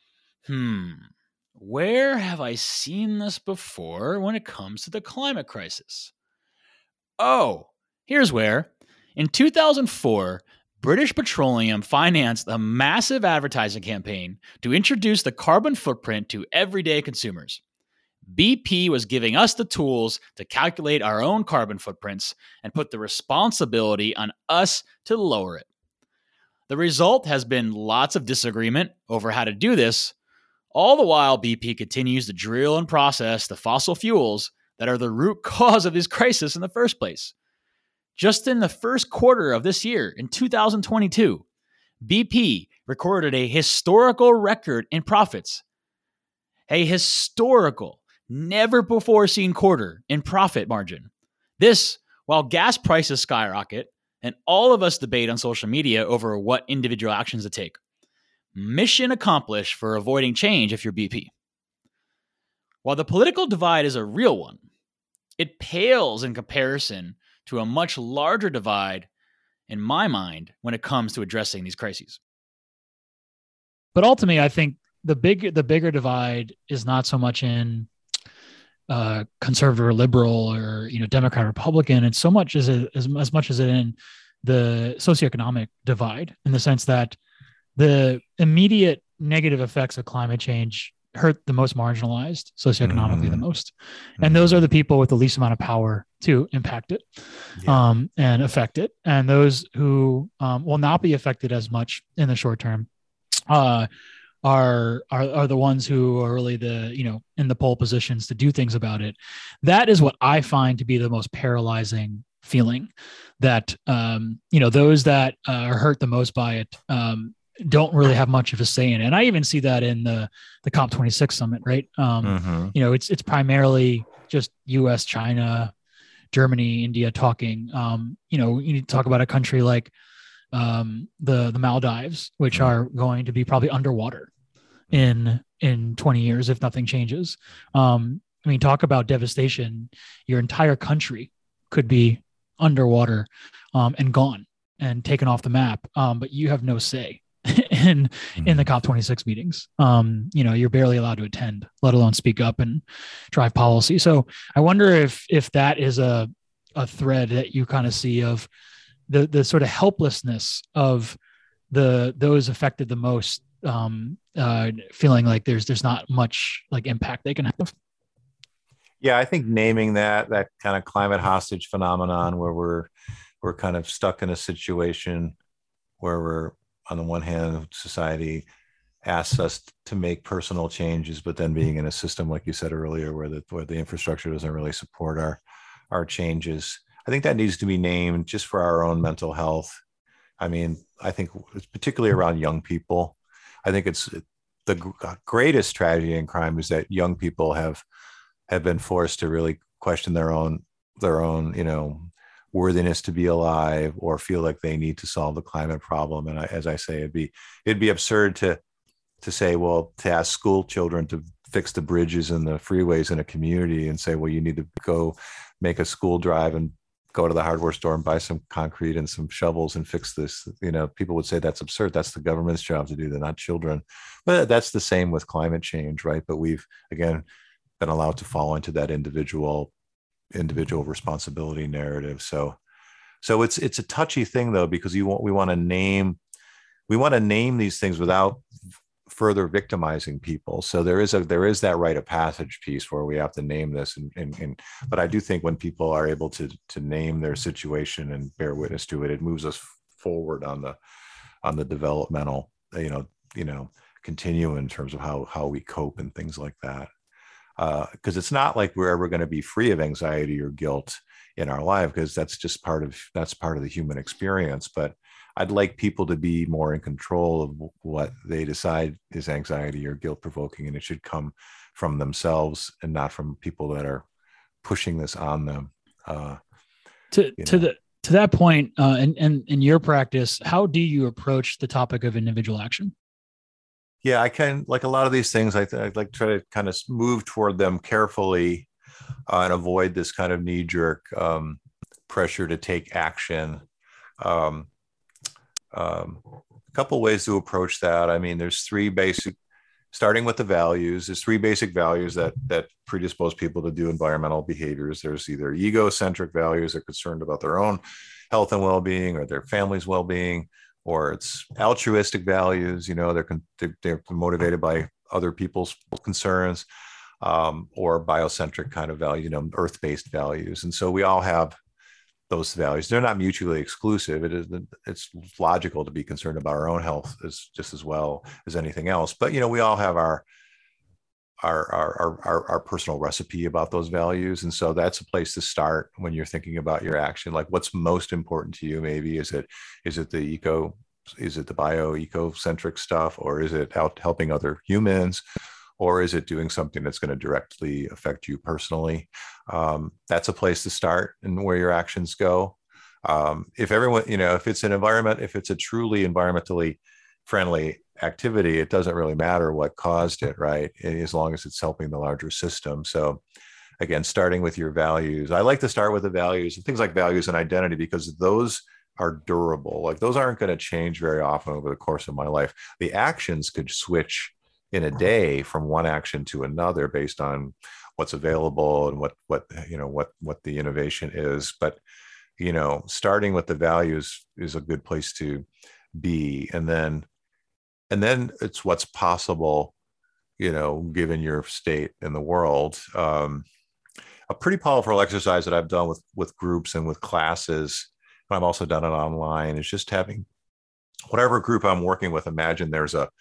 A: Where have I seen this before when it comes to the climate crisis? Oh, here's where. In 2004, British Petroleum financed a massive advertising campaign to introduce the carbon footprint to everyday consumers. BP was giving us the tools to calculate our own carbon footprints and put the responsibility on us to lower it. The result has been lots of disagreement over how to do this, all the while BP continues to drill and process the fossil fuels that are the root cause of this crisis in the first place. Just in the first quarter of this year, in 2022, BP recorded a historical record in profits. A historical, never before seen quarter in profit margin. This, while gas prices skyrocket and all of us debate on social media over what individual actions to take. Mission accomplished for avoiding change if you're BP. While the political divide is a real one, it pales in comparison to a much larger divide, in my mind, when it comes to addressing these crises.
C: But ultimately, I think the bigger divide is not so much in conservative or liberal or Democrat, Republican. It's so much as much as in the socioeconomic divide, in the sense that the immediate negative effects of climate change hurt the most marginalized socioeconomically the most. And those are the people with the least amount of power to impact it and affect it. And those who will not be affected as much in the short term are the ones who are really in the pole positions to do things about it. That is what I find to be the most paralyzing feeling, that those that are hurt the most by it don't really have much of a say in it. And I even see that in the COP26 summit, right? It's primarily just US, China, Germany, India talking. You need to talk about a country like the Maldives, which are going to be probably underwater in 20 years if nothing changes. Talk about devastation. Your entire country could be underwater and gone and taken off the map, but you have no say in the COP26 meetings. You're barely allowed to attend, let alone speak up and drive policy. So I wonder if that is a thread that you kind of see of the sort of helplessness of those affected the most, feeling like there's not much like impact they can have.
B: Yeah, I think naming that kind of climate hostage phenomenon, where we're kind of stuck in a situation where we're, on the one hand, society asks us to make personal changes, but then being in a system, like you said earlier, where the infrastructure doesn't really support our changes. I think that needs to be named just for our own mental health. I think it's particularly around young people. I think it's the greatest tragedy in crime is that young people have been forced to really question their own worthiness to be alive, or feel like they need to solve the climate problem. And as I say, it'd be absurd to say, well, to ask school children to fix the bridges and the freeways in a community and say, well, you need to go make a school drive and go to the hardware store and buy some concrete and some shovels and fix this. People would say that's absurd. That's the government's job to do that, not children. But that's the same with climate change, right? But we've, again, been allowed to fall into that individual responsibility narrative. So it's a touchy thing, though, because we want to name these things without further victimizing people. So there is that rite of passage piece where we have to name this, but I do think when people are able to name their situation and bear witness to it, it moves us forward on the developmental continuum in terms of how we cope and things like that. because it's not like we're ever going to be free of anxiety or guilt in our life, because that's part of the human experience. But I'd like people to be more in control of what they decide is anxiety or guilt provoking, and it should come from themselves and not from people that are pushing this on them.
C: To that point, and in your practice, how do you approach the topic of individual action?
B: Yeah, I can, like a lot of these things, I like try to kind of move toward them carefully and avoid this kind of knee-jerk pressure to take action. A couple ways to approach that. I mean, starting with the values, there's three basic values that predispose people to do environmental behaviors. There's either egocentric values, they're concerned about their own health and well-being or their family's well-being, or it's altruistic values, they're motivated by other people's concerns, or biocentric kind of value, earth-based values. And so we all have those values. They're not mutually exclusive. It's logical to be concerned about our own health just as well as anything else. But we all have our personal recipe about those values, and so that's a place to start when you're thinking about your action. Like, what's most important to you? Maybe is it the bio-ecocentric stuff, or is it out helping other humans, or is it doing something that's going to directly affect you personally? That's a place to start, and where your actions go. If everyone, if it's a truly environmentally friendly activity, it doesn't really matter what caused it, right? As long as it's helping the larger system. So again, starting with your values. I like to start with the values and things like values and identity, because those are durable. Like, those aren't going to change very often over the course of my life. The actions could switch in a day from one action to another based on what's available and what the innovation is. But, starting with the values is a good place to be. And then it's what's possible, given your state in the world. A pretty powerful exercise that I've done with groups and with classes, and I've also done it online, is just having whatever group I'm working with. Imagine there's a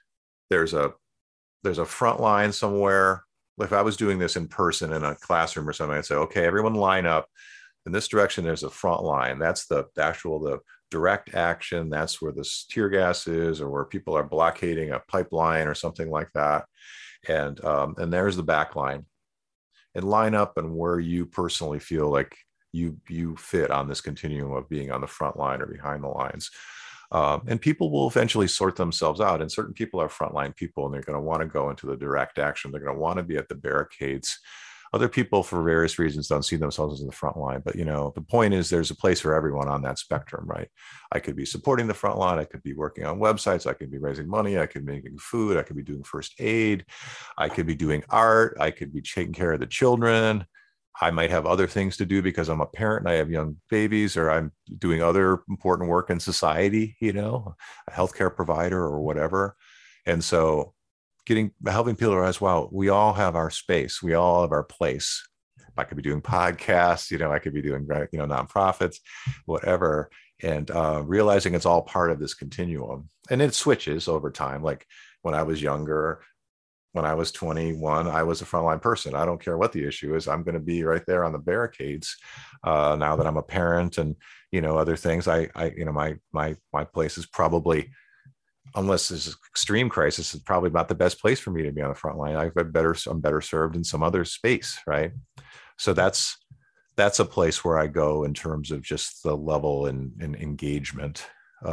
B: front line somewhere. If I was doing this in person in a classroom or something, I'd say, okay, everyone line up in this direction. There's a front line. That's the direct action. That's where the tear gas is, or where people are blockading a pipeline or something like that. And there's the back line, and line up and where you personally feel like you fit on this continuum of being on the front line or behind the lines. And people will eventually sort themselves out. And certain people are frontline people, and they're going to want to go into the direct action. They're going to want to be at the barricades. Other people, for various reasons, don't see themselves as in the front line. But, the point is, there's a place for everyone on that spectrum, right? I could be supporting the front line. I could be working on websites. I could be raising money. I could be making food. I could be doing first aid. I could be doing art. I could be taking care of the children. I might have other things to do because I'm a parent and I have young babies, or I'm doing other important work in society, a healthcare provider or whatever. And so helping people realize, wow, we all have our space. We all have our place. I could be doing podcasts, I could be doing, nonprofits, whatever. And realizing it's all part of this continuum. And it switches over time. Like, when I was younger, when I was 21, I was a frontline person. I don't care what the issue is. I'm going to be right there on the barricades. Now that I'm a parent and, other things, my place is probably, unless there's an extreme crisis, is probably not the best place for me to be on the front line. I'm better served in some other space. Right. So that's a place where I go in terms of just the level and engagement.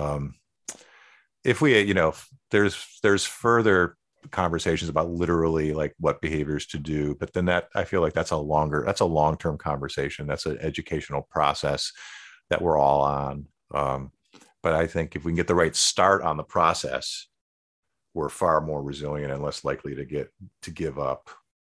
B: If we, there's further conversations about literally like what behaviors to do, but then I feel like that's a long-term conversation. That's an educational process that we're all on. But I think if we can get the right start on the process, we're far more resilient and less likely to give up.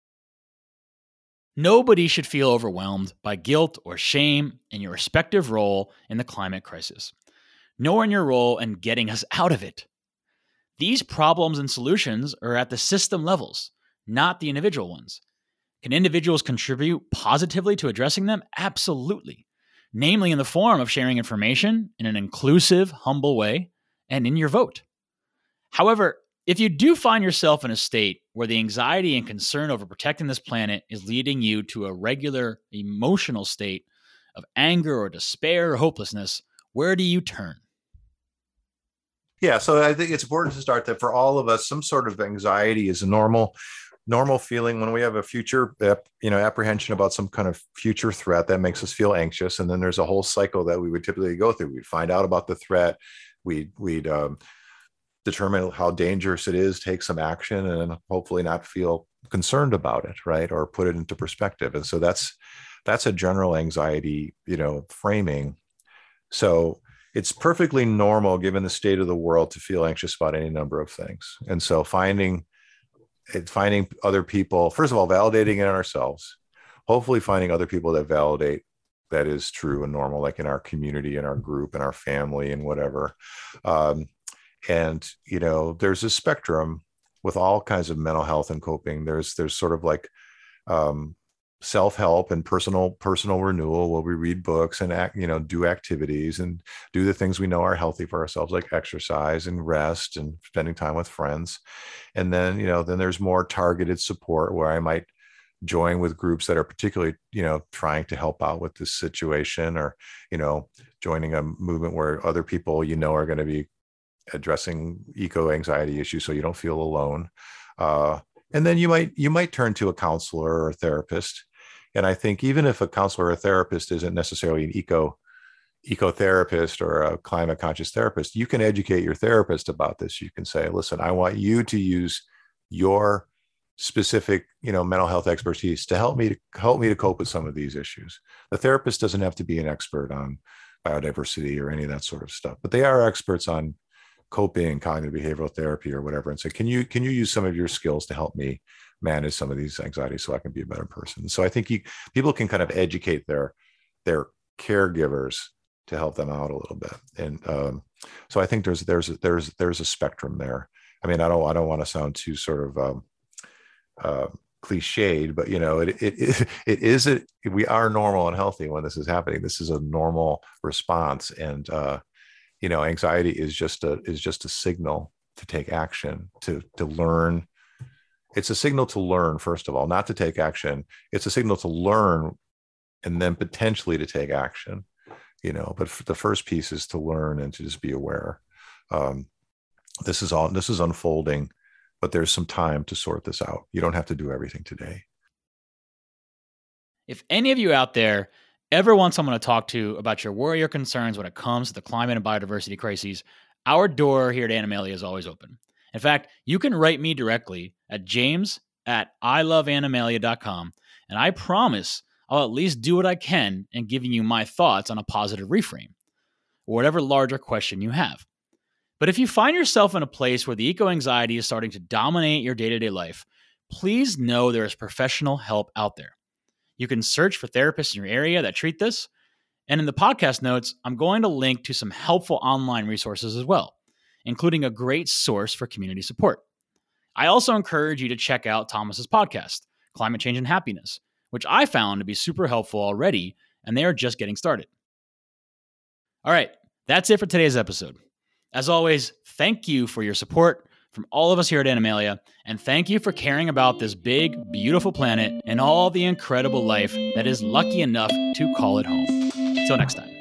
A: Nobody should feel overwhelmed by guilt or shame in your respective role in the climate crisis, nor in your role in getting us out of it. These problems and solutions are at the system levels, not the individual ones. Can individuals contribute positively to addressing them? Absolutely. Namely in the form of sharing information in an inclusive, humble way, and in your vote. However, If you do find yourself in a state where the anxiety and concern over protecting this planet is leading you to a regular emotional state of anger or despair or hopelessness, where do you turn?
B: Yeah, so I think it's important to start that for all of us, some sort of anxiety is a normal feeling when we have a future, apprehension about some kind of future threat that makes us feel anxious. And then there's a whole cycle that we would typically go through. We'd find out about the threat. We'd determine how dangerous it is, take some action, and hopefully not feel concerned about it, right? Or put it into perspective. And so that's a general anxiety, framing. So it's perfectly normal, given the state of the world, to feel anxious about any number of things. And so finding other people, first of all, validating it in ourselves, hopefully finding other people that validate that is true and normal, like in our community, in our group, in our family, and whatever. And, there's a spectrum with all kinds of mental health and coping. There's sort of like self-help and personal renewal, where we read books and do activities and do the things we know are healthy for ourselves, like exercise and rest and spending time with friends. And then, then there's more targeted support, where I might join with groups that are particularly, trying to help out with this situation, or, joining a movement where other people, are going to be addressing eco-anxiety issues, so you don't feel alone. And then you might turn to a counselor or a therapist. And I think even if a counselor or a therapist isn't necessarily an eco-therapist or a climate conscious therapist, you can educate your therapist about this. You can say, listen, I want you to use your specific, mental health expertise to help me to cope with some of these issues. The therapist doesn't have to be an expert on biodiversity or any of that sort of stuff, but they are experts on coping, cognitive behavioral therapy, or whatever, and say, can you use some of your skills to help me manage some of these anxieties so I can be a better person? So I think people can kind of educate their caregivers to help them out a little bit. And so I think there's a spectrum there. I mean, I don't want to sound too sort of cliched, but we are normal and healthy when this is happening. This is a normal response, and anxiety is just a signal to take action, to learn. It's a signal to learn, first of all, not to take action. It's a signal to learn, and then potentially to take action. But the first piece is to learn and to just be aware. This is unfolding, but there's some time to sort this out. You don't have to do everything today.
A: If any of you out there ever want someone to talk to about your worry or concerns when it comes to the climate and biodiversity crises, our door here at Animalia is always open. In fact, you can write me directly at james@iloveanimalia.com, and I promise I'll at least do what I can in giving you my thoughts on a positive reframe, or whatever larger question you have. But if you find yourself in a place where the eco-anxiety is starting to dominate your day-to-day life, please know there is professional help out there. You can search for therapists in your area that treat this. And in the podcast notes, I'm going to link to some helpful online resources as well, including a great source for community support. I also encourage you to check out Thomas's podcast, Climate Change and Happiness, which I found to be super helpful already, and they are just getting started. All right, that's it for today's episode. As always, thank you for your support from all of us here at Animalia, and thank you for caring about this big, beautiful planet and all the incredible life that is lucky enough to call it home. Until next time.